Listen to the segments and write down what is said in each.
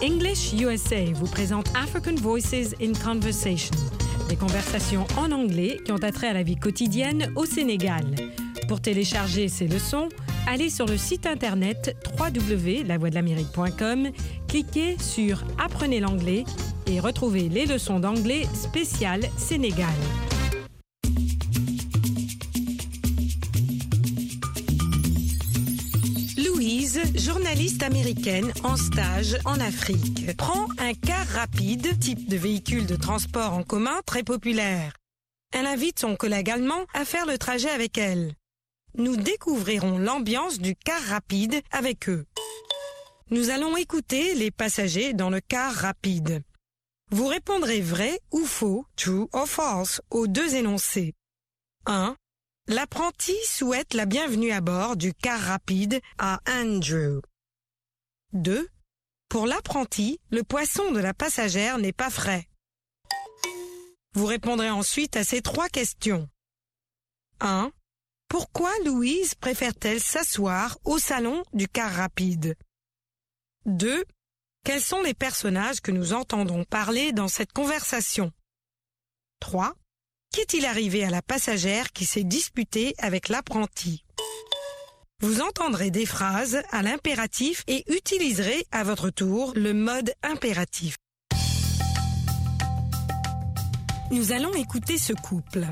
English USA vous présente African Voices in Conversation, des conversations en anglais qui ont attrait à la vie quotidienne au Sénégal. Pour télécharger ces leçons, allez sur le site internet www.lavoixdelamérique.com, cliquez sur « Apprenez l'anglais » et retrouvez les leçons d'anglais spéciales Sénégal. Louise, journaliste américaine en stage en Afrique, prend un car rapide, type de véhicule de transport en commun très populaire. Elle invite son collègue allemand à faire le trajet avec elle. Nous découvrirons l'ambiance du car rapide avec eux. Nous allons écouter les passagers dans le car rapide. Vous répondrez vrai ou faux, true or false, aux deux énoncés. 1. L'apprenti souhaite la bienvenue à bord du car rapide à Andrew. 2. Pour l'apprenti, le poisson de la passagère n'est pas frais. Vous répondrez ensuite à ces trois questions. 1. Pourquoi Louise préfère-t-elle s'asseoir au salon du car rapide? 2. Quels sont les personnages que nous entendons parler dans cette conversation? 3. Qu'est-il arrivé à la passagère qui s'est disputée avec l'apprenti? Vous entendrez des phrases à l'impératif et utiliserez à votre tour le mode impératif. Nous allons écouter ce couple.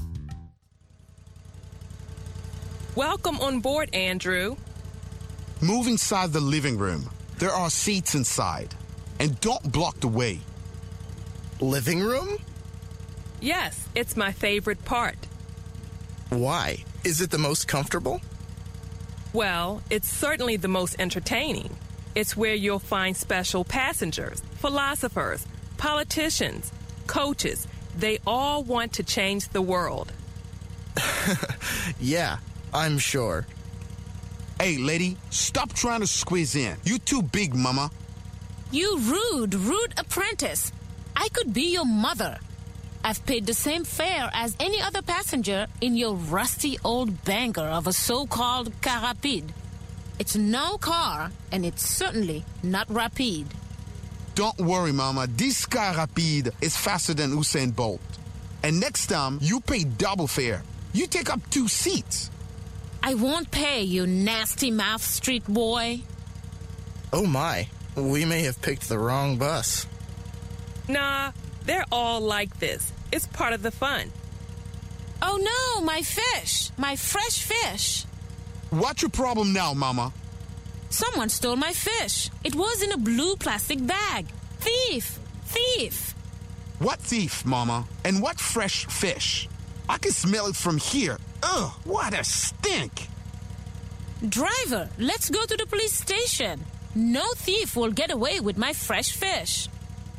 Welcome on board, Andrew. Move inside the living room. There are seats inside. And don't block the way. Living room? Yes, it's my favorite part. Why? Is it the most comfortable? Well, it's certainly the most entertaining. It's where you'll find special passengers, philosophers, politicians, coaches. They all want to change the world. Yeah, I'm sure. Hey, lady, stop trying to squeeze in. You too big, mama. You rude apprentice. I could be your mother. I've paid the same fare as any other passenger in your rusty old banker of a so-called car rapide. It's no car, and it's certainly not rapide. Don't worry, mama. This car rapide is faster than Usain Bolt. And next time, you pay double fare. You take up 2 seats. I won't pay, you nasty mouth street boy. Oh my, we may have picked the wrong bus. Nah, they're all like this. It's part of the fun. Oh no, my fish! My fresh fish! What's your problem now, mama? Someone stole my fish. It was in a blue plastic bag. Thief! Thief! What thief, mama? And what fresh fish? I can smell it from here. Ugh, what a stink! Driver, let's go to the police station. No thief will get away with my fresh fish.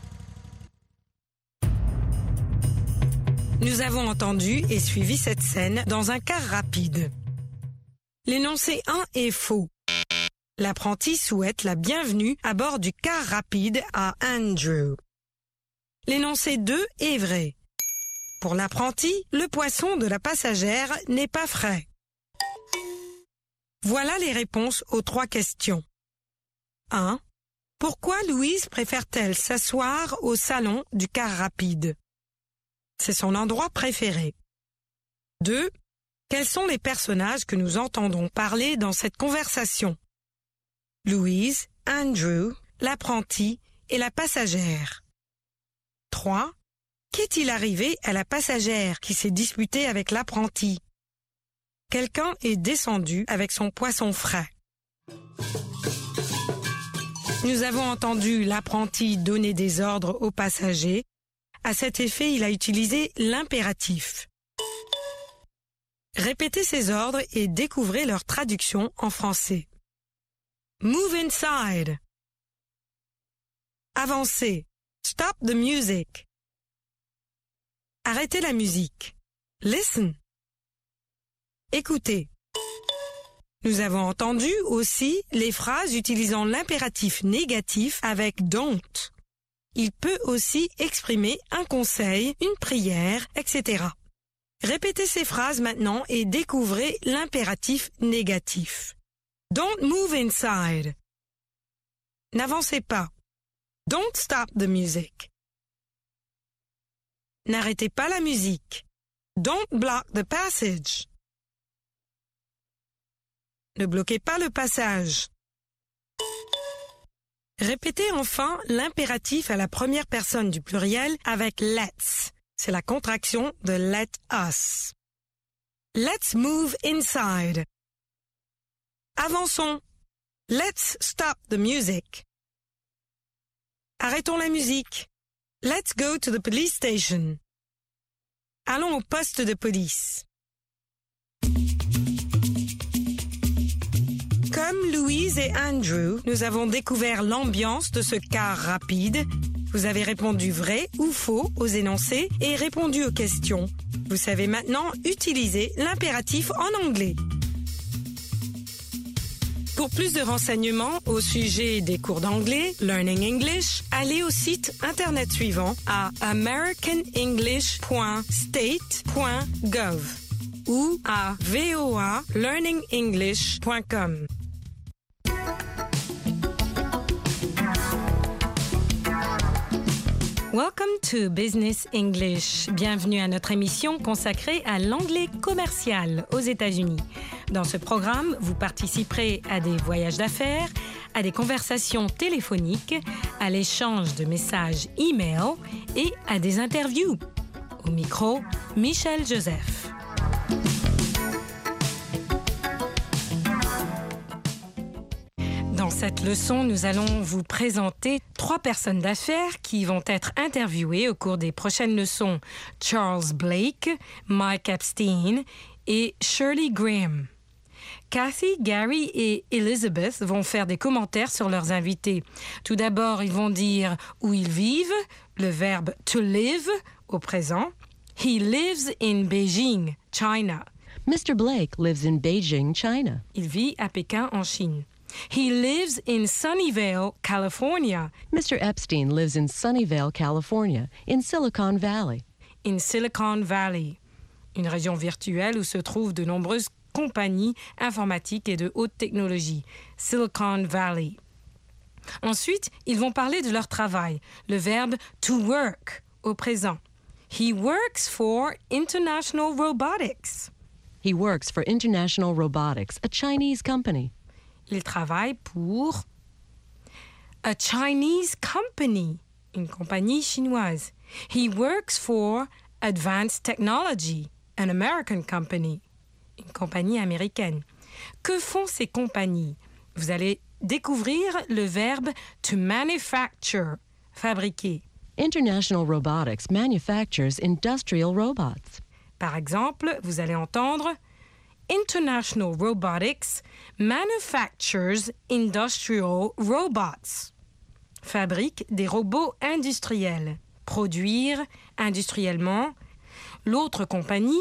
Nous avons entendu et suivi cette scène dans un car rapide. L'énoncé 1 est faux. L'apprenti souhaite la bienvenue à bord du car rapide à Andrew. L'énoncé 2 est vrai. Pour l'apprenti, le poisson de la passagère n'est pas frais. Voilà les réponses aux 3 questions. 1. Pourquoi Louise préfère-t-elle s'asseoir au salon du car rapide? C'est son endroit préféré. 2. Quels sont les personnages que nous entendons parler dans cette conversation? Louise, Andrew, l'apprenti et la passagère. 3. Qu'est-il arrivé à la passagère qui s'est disputée avec l'apprenti? Quelqu'un est descendu avec son poisson frais. Nous avons entendu l'apprenti donner des ordres aux passagers. À cet effet, il a utilisé l'impératif. Répétez ces ordres et découvrez leur traduction en français. Move inside. Avancez. Stop the music. Arrêtez la musique. Listen. Écoutez. Nous avons entendu aussi les phrases utilisant l'impératif négatif avec don't. Il peut aussi exprimer un conseil, une prière, etc. Répétez ces phrases maintenant et découvrez l'impératif négatif. Don't move inside. N'avancez pas. Don't stop the music. N'arrêtez pas la musique. Don't block the passage. Ne bloquez pas le passage. Répétez enfin l'impératif à la première personne du pluriel avec let's. C'est la contraction de let us. Let's move inside. Avançons. Let's stop the music. Arrêtons la musique. Let's go to the police station. Allons au poste de police. Comme Louise et Andrew, nous avons découvert l'ambiance de ce car rapide. Vous avez répondu vrai ou faux aux énoncés et répondu aux questions. Vous savez maintenant utiliser l'impératif en anglais. Pour plus de renseignements au sujet des cours d'anglais, Learning English, allez au site internet suivant à americanenglish.state.gov ou à voalearningenglish.com. Welcome to Business English. Bienvenue à notre émission consacrée à l'anglais commercial aux États-Unis. Dans ce programme, vous participerez à des voyages d'affaires, à des conversations téléphoniques, à l'échange de messages e-mail et à des interviews. Au micro, Michel Joseph. Dans cette leçon, nous allons vous présenter 3 personnes d'affaires qui vont être interviewées au cours des prochaines leçons. Charles Blake, Mike Epstein et Shirley Graham. Kathy, Gary et Elizabeth vont faire des commentaires sur leurs invités. Tout d'abord, ils vont dire où ils vivent, le verbe to live au présent. He lives in Beijing, China. Mr. Blake lives in Beijing, China. Il vit à Pékin, en Chine. He lives in Sunnyvale, California. Mr. Epstein lives in Sunnyvale, California, in Silicon Valley. In Silicon Valley, une région virtuelle où se trouvent de nombreuses compagnies informatiques et de haute technologie. Silicon Valley. Ensuite, ils vont parler de leur travail, le verbe to work au présent. He works for International Robotics. He works for International Robotics, a Chinese company. Il travaille pour a Chinese company, une compagnie chinoise. He works for Advanced Technology, an American company, une compagnie américaine. Que font ces compagnies? Vous allez découvrir le verbe to manufacture, fabriquer. International Robotics manufactures industrial robots. Par exemple, vous allez entendre International Robotics manufactures industrial robots. Fabrique des robots industriels. Produire industriellement. L'autre compagnie,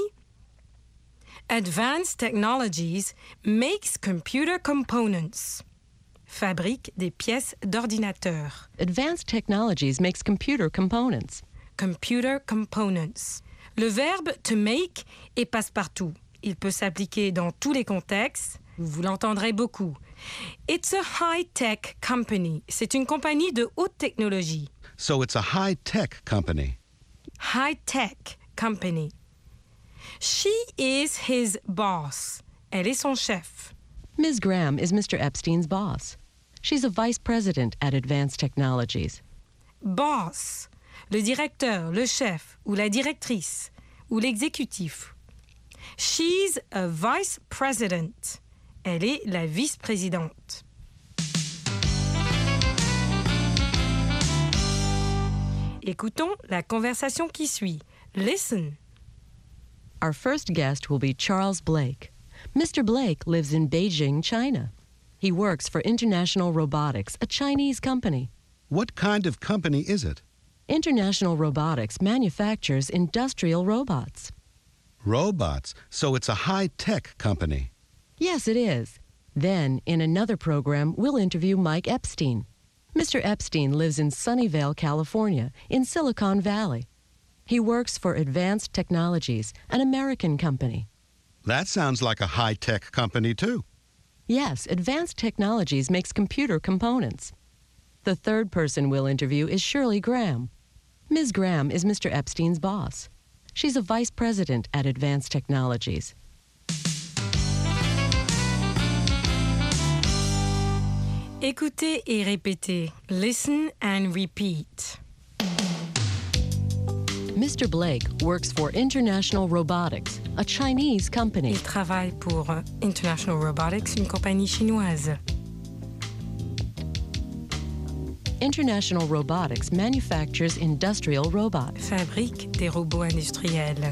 Advanced Technologies makes computer components. Fabrique des pièces d'ordinateur. Advanced Technologies makes computer components. Computer components. Le verbe to make est passe-partout. Il peut s'appliquer dans tous les contextes. Vous l'entendrez beaucoup. It's a high-tech company. C'est une compagnie de haute technologie. So it's a high-tech company. High-tech company. She is his boss. Elle est son chef. Ms. Graham is Mr. Epstein's boss. She's a vice president at Advanced Technologies. Boss. Le directeur, le chef, ou la directrice, ou l'exécutif. She's a vice president. Elle est la vice-présidente. Écoutons la conversation qui suit. Listen. Our first guest will be Charles Blake. Mr. Blake lives in Beijing, China. He works for International Robotics, a Chinese company. What kind of company is it? International Robotics manufactures industrial robots. Robots. So it's a high-tech company. Yes, it is. Then, in another program, we'll interview Mike Epstein. Mr. Epstein lives in Sunnyvale, California, in Silicon Valley. He works for Advanced Technologies, an American company. That sounds like a high-tech company, too. Yes, Advanced Technologies makes computer components. The third person we'll interview is Shirley Graham. Ms. Graham is Mr. Epstein's boss. She's a vice president at Advanced Technologies. Écoutez et répétez. Listen and repeat. Mr. Blake works for International Robotics, a Chinese company. Il travaille pour International Robotics, une compagnie chinoise. International Robotics manufactures industrial robots. Fabrique des robots industriels.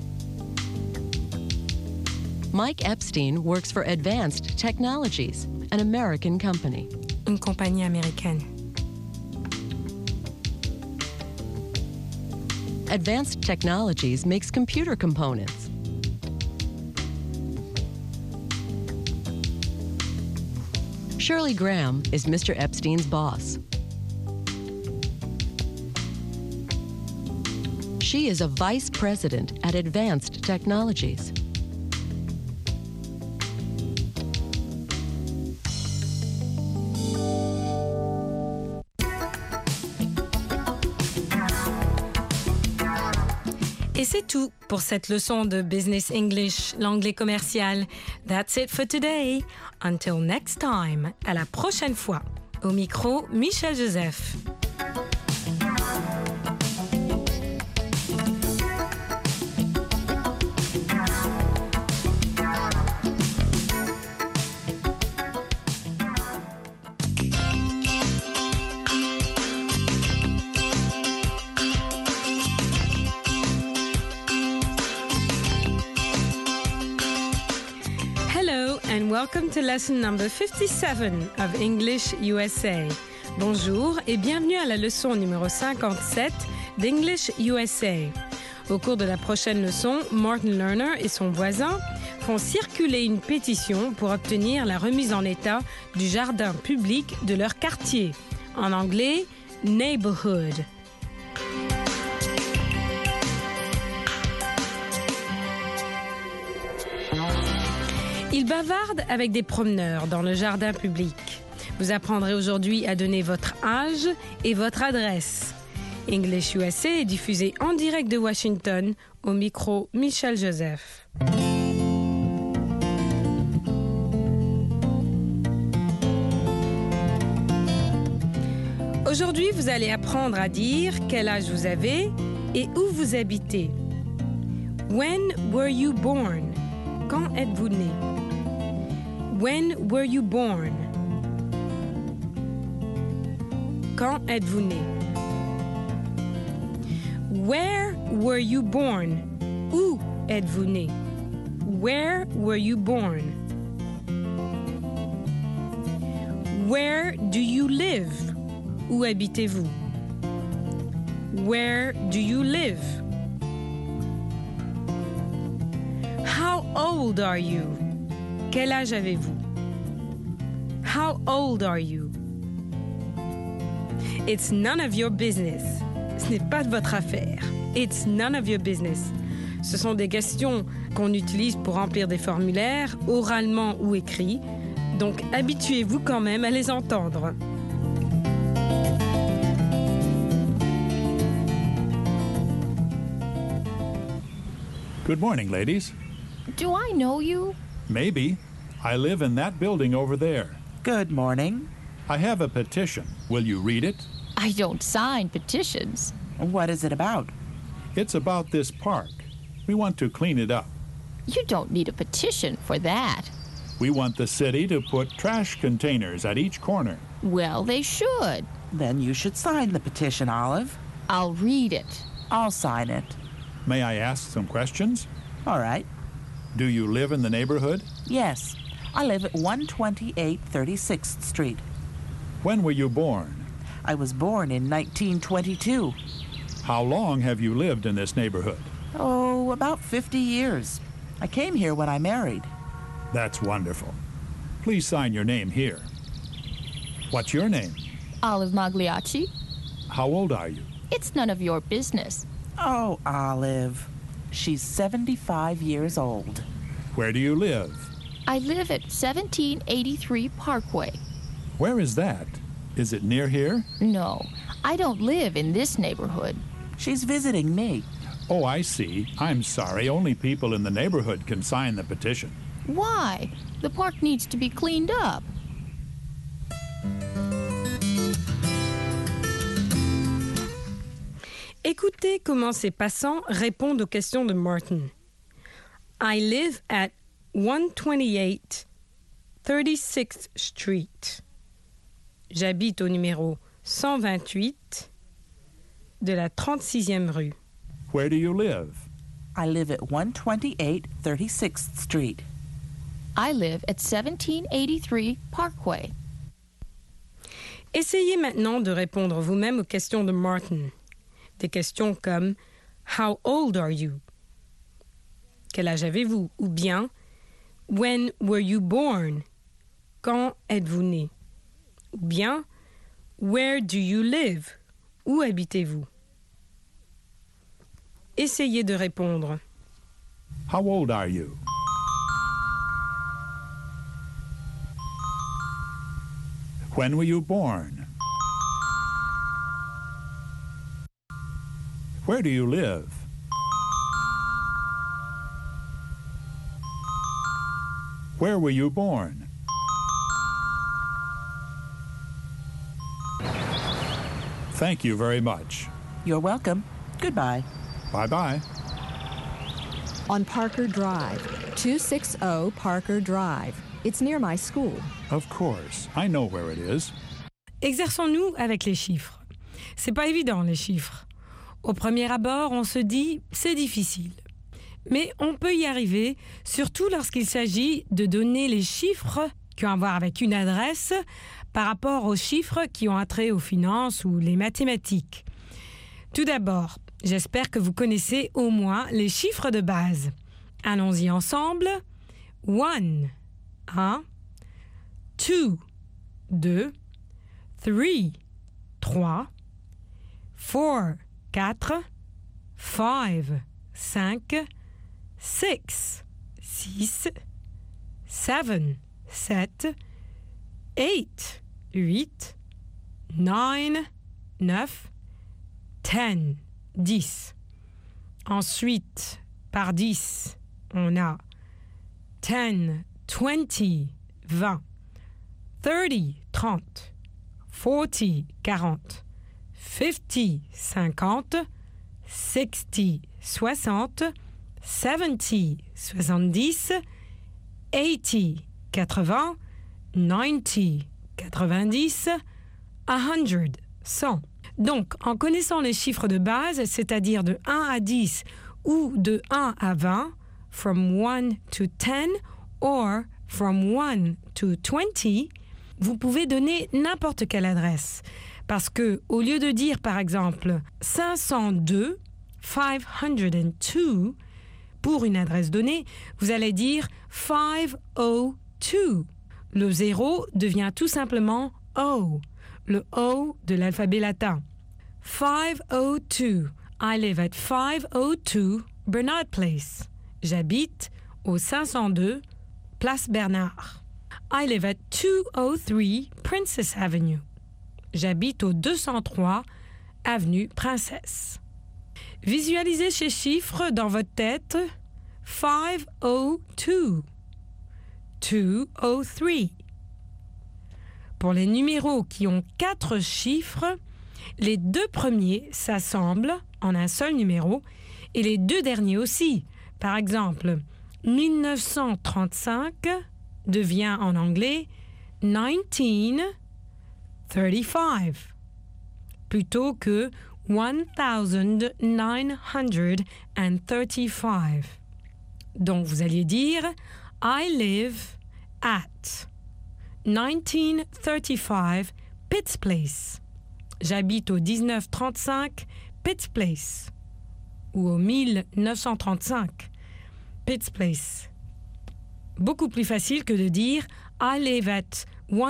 Mike Epstein works for Advanced Technologies, an American company. Une compagnie américaine. Advanced Technologies makes computer components. Shirley Graham is Mr. Epstein's boss. She is a vice president at Advanced Technologies. Et c'est tout pour cette leçon de Business English, l'anglais commercial. That's it for today. Until next time. À la prochaine fois. Au micro, Michel Joseph. And welcome to lesson number 57 of English USA. Bonjour et bienvenue à la leçon numéro 57 d'English USA. Au cours de la prochaine leçon, Martin Lerner et son voisin font circuler une pétition pour obtenir la remise en état du jardin public de leur quartier. En anglais, neighborhood. Ils bavardent avec des promeneurs dans le jardin public. Vous apprendrez aujourd'hui à donner votre âge et votre adresse. English USA est diffusé en direct de Washington, au micro Michel Joseph. Aujourd'hui, vous allez apprendre à dire quel âge vous avez et où vous habitez. When were you born? Quand êtes-vous né? When were you born? Quand êtes-vous né? Where were you born? Où êtes-vous né? Where were you born? Where do you live? Où habitez-vous? Where do you live? How old are you? Quel âge avez-vous? How old are you? It's none of your business. Ce n'est pas de votre affaire. It's none of your business. Ce sont des questions qu'on utilise pour remplir des formulaires, oralement ou écrits. Donc, habituez-vous quand même à les entendre. Good morning, ladies. Do I know you? Maybe. I live in that building over there. Good morning. I have a petition. Will you read it? I don't sign petitions. What is it about? It's about this park. We want to clean it up. You don't need a petition for that. We want the city to put trash containers at each corner. Well, they should. Then you should sign the petition, Olive. I'll read it. I'll sign it. May I ask some questions? All right. Do you live in the neighborhood? Yes. I live at 128 36th Street. When were you born? I was born in 1922. How long have you lived in this neighborhood? Oh, about 50 years. I came here when I married. That's wonderful. Please sign your name here. What's your name? Olive Magliacci. How old are you? It's none of your business. Oh, Olive. She's 75 years old. Where do you live? I live at 1783 Parkway. Where is that? Is it near here? No, I don't live in this neighborhood. She's visiting me. Oh, I see. I'm sorry. Only people in the neighborhood can sign the petition. Why? The park needs to be cleaned up. Écoutez comment ces passants répondent aux questions de Martin. I live at 128 36th Street. J'habite au numéro 128 de la 36e rue. Where do you live? I live at 128 36th Street. I live at 1783 Parkway. Essayez maintenant de répondre vous-même aux questions de Martin. Des questions comme « How old are you? » Quel âge avez-vous? Ou bien « When were you born? » Quand êtes-vous né? Ou bien « Where do you live? » Où habitez-vous? Essayez de répondre. How old are you? When were you born? Where do you live? Where were you born? Thank you very much. You're welcome. Goodbye. Bye-bye. On Parker Drive, 260 Parker Drive. It's near my school. Of course. I know where it is. Exerçons-nous avec les chiffres. C'est pas évident, les chiffres. Au premier abord, on se dit « c'est difficile ». Mais on peut y arriver, surtout lorsqu'il s'agit de donner les chiffres qui ont à voir avec une adresse par rapport aux chiffres qui ont attrait aux finances ou les mathématiques. Tout d'abord, j'espère que vous connaissez au moins les chiffres de base. Allons-y ensemble. 1, 1, 2, 2, 3, 3, 4, 4, 5, 5, 6, 6, 7, 7, 8, 8, 9, 9, 10, 10. Ensuite, par 10, on a 10, 20, 20, 30, 30, 40, 40, 50, 50, 60, 60, 70, 70, 80, 80, 90, 90, 100, 100. Donc, en connaissant les chiffres de base, c'est-à-dire de 1 à 10 ou de 1 à 20, from 1 to 10 or from 1 to 20, vous pouvez donner n'importe quelle adresse. Parce que, au lieu de dire, par exemple, 502, 502, pour une adresse donnée, vous allez dire 502. Le 0 devient tout simplement O, le O de l'alphabet latin. 502. I live at 502 Bernard Place. J'habite au 502 Place Bernard. I live at 203 Princess Avenue. J'habite au 203 Avenue Princesse. Visualisez ces chiffres dans votre tête. 502. 203. Pour les numéros qui ont 4 chiffres, les 2 premiers s'assemblent en un seul numéro et les 2 derniers aussi. Par exemple, 1935 devient en anglais 1935 plutôt que 1935. Donc vous alliez dire I live at 1935 Pitts Place. J'habite au 1935 Pitts Place ou au 1935 Pitts Place. Beaucoup plus facile que de dire I live at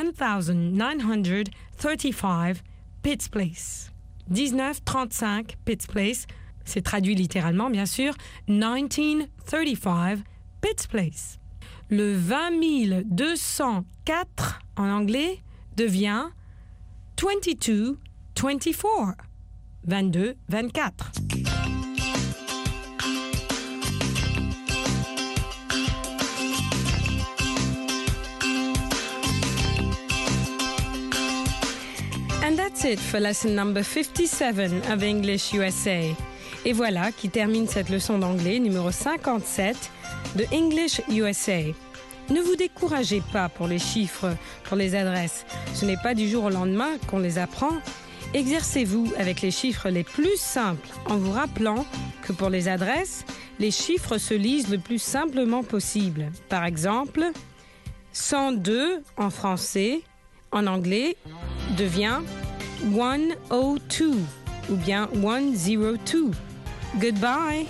1935 Pitts Place. 1935 Pitts Place, c'est traduit littéralement bien sûr, 1935 Pitts Place. Le 20204 en anglais devient 22 24. 22 24. And that's it for lesson number 57 of English USA. Et voilà qui termine cette leçon d'anglais numéro 57 de English USA. Ne vous découragez pas pour les chiffres, pour les adresses. Ce n'est pas du jour au lendemain qu'on les apprend. Exercez-vous avec les chiffres les plus simples en vous rappelant que pour les adresses, les chiffres se lisent le plus simplement possible. Par exemple, 102 en français, en anglais, devient 102 ou bien 102. Goodbye!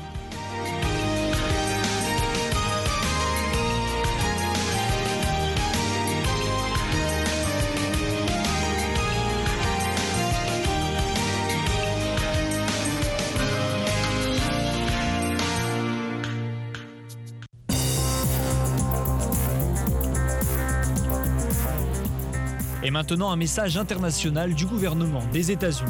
Et maintenant, un message international du gouvernement des États-Unis.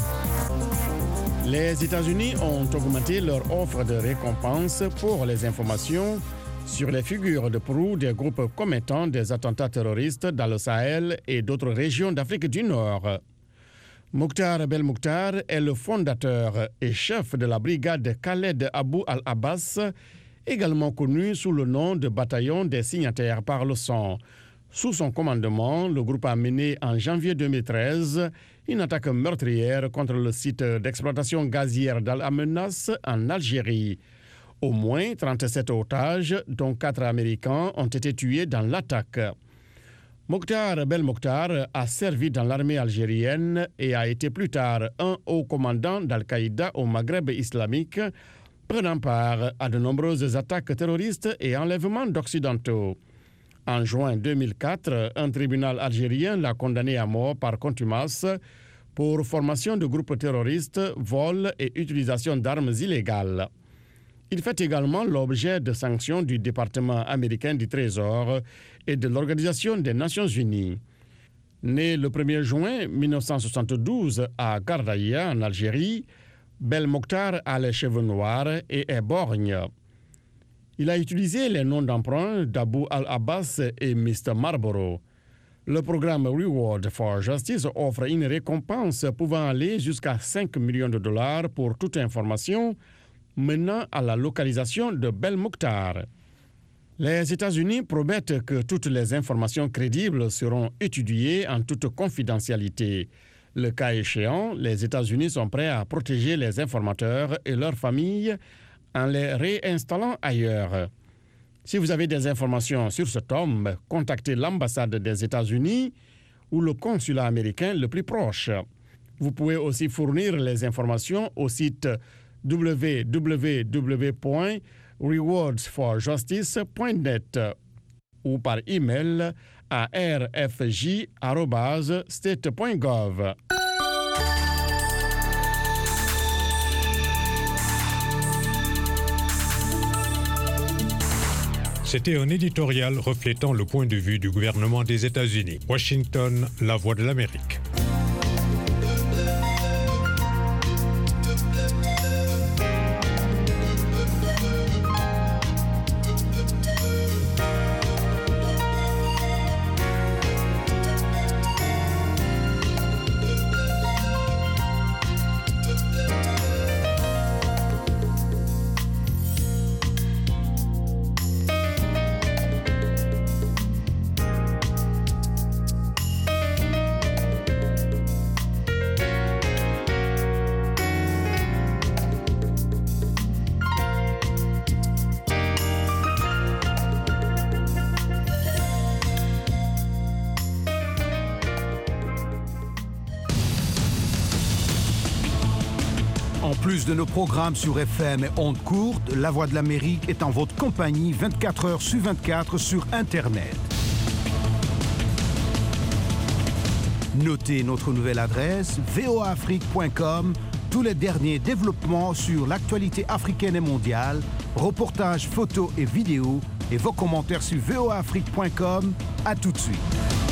Les États-Unis ont augmenté leur offre de récompense pour les informations sur les figures de proue des groupes commettant des attentats terroristes dans le Sahel et d'autres régions d'Afrique du Nord. Mokhtar Belmokhtar est le fondateur et chef de la brigade Khaled Abou al-Abbas, également connu sous le nom de bataillon des signataires par le sang. Sous son commandement, le groupe a mené en janvier 2013 une attaque meurtrière contre le site d'exploitation gazière d'Al-Amenas en Algérie. Au moins 37 otages, dont 4 Américains, ont été tués dans l'attaque. Mokhtar Belmokhtar a servi dans l'armée algérienne et a été plus tard un haut commandant d'Al-Qaïda au Maghreb islamique, prenant part à de nombreuses attaques terroristes et enlèvements d'Occidentaux. En juin 2004, un tribunal algérien l'a condamné à mort par contumace pour formation de groupes terroristes, vol et utilisation d'armes illégales. Il fait également l'objet de sanctions du département américain du Trésor et de l'Organisation des Nations Unies. Né le 1er juin 1972 à Gardaïa, en Algérie, Belmokhtar a les cheveux noirs et est borgne. Il a utilisé les noms d'emprunt d'Abou al-Abbas et Mr. Marlboro. Le programme Reward for Justice offre une récompense pouvant aller jusqu'à 5 millions de dollars pour toute information menant à la localisation de Belmokhtar. Les États-Unis promettent que toutes les informations crédibles seront étudiées en toute confidentialité. Le cas échéant, les États-Unis sont prêts à protéger les informateurs et leurs familles en les réinstallant ailleurs. Si vous avez des informations sur cet homme, contactez l'ambassade des États-Unis ou le consulat américain le plus proche. Vous pouvez aussi fournir les informations au site www.rewardsforjustice.net ou par email à rfj@state.gov. C'était un éditorial reflétant le point de vue du gouvernement des États-Unis. Washington, la voix de l'Amérique. En plus de nos programmes sur FM et ondes courtes, La Voix de l'Amérique est en votre compagnie 24 heures sur 24 sur Internet. Notez notre nouvelle adresse voaafrique.com, tous les derniers développements sur l'actualité africaine et mondiale, reportages, photos et vidéos et vos commentaires sur voaafrique.com. À tout de suite.